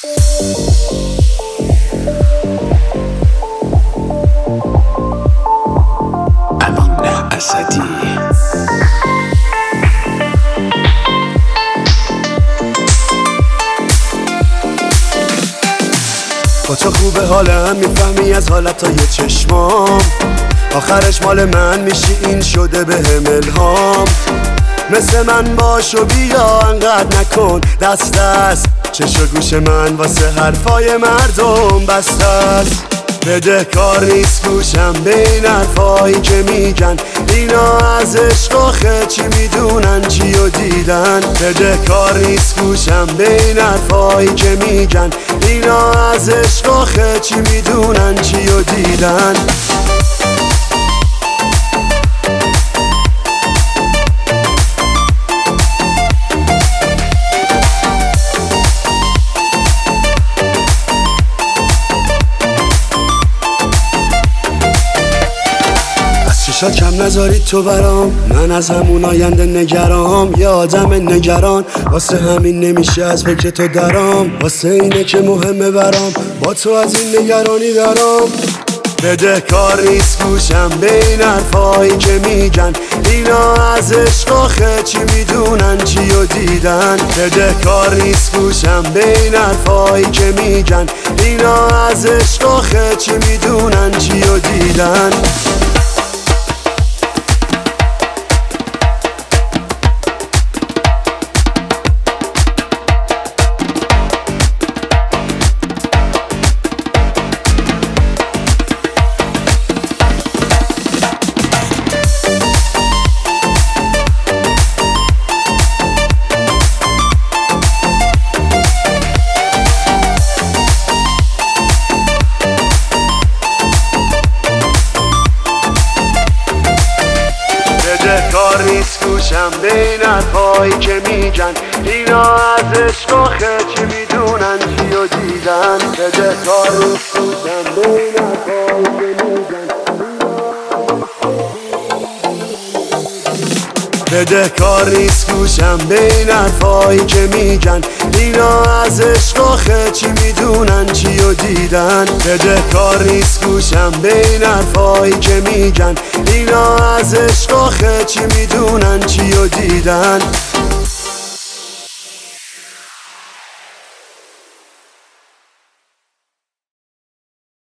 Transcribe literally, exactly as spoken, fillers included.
با تو خوبه حالم، میفهمی از حالتای چشمام، آخرش مال من میشی، این شده به هم الهام. مثل من باش و بیا، انقدر نکن دست دست، چش و گوش من واسه حرفای مردم بسته است. بده کار نیست گوشم به این حرفایی که میگن، اینا از عشق آخه چی میدونن، چی و دیدن. بده کار نیست گوشم به این حرفایی که میگن، اینا از عشق آخه چی میدونن، چی و دیدن. شاید کم نذاری تو برام، من از همون آینده نگرام، یه آدم نگران، واسه همین نمیشه از فکر تو درام، واسه اینه که مهمه برام با تو از این نگرانی درام. بده کار نیست گوشم به این حرفایی که میگن، اینا از عشق آخه چی میدونن، چی و دیدن. بده کار نیست گوشم به این حرفایی که میگن، اینا از عشق آخه چی میدونن، چی و دیدن. کار نیست گوشم به این حرفایی که میگن، اینا از عشق آخه چی میدونن، چی و دیدن. بده کار نیست گوشم به این حرفایی که میگن، بده کار نیست گوشم به این حرفایی که میگن، اینا از عشق آخه چی میدونن، چی و دیدن. بده کار نیست گوشم به این حرفایی که میگن، اینا از عشق آخه چی میدونن، چی و دیدن.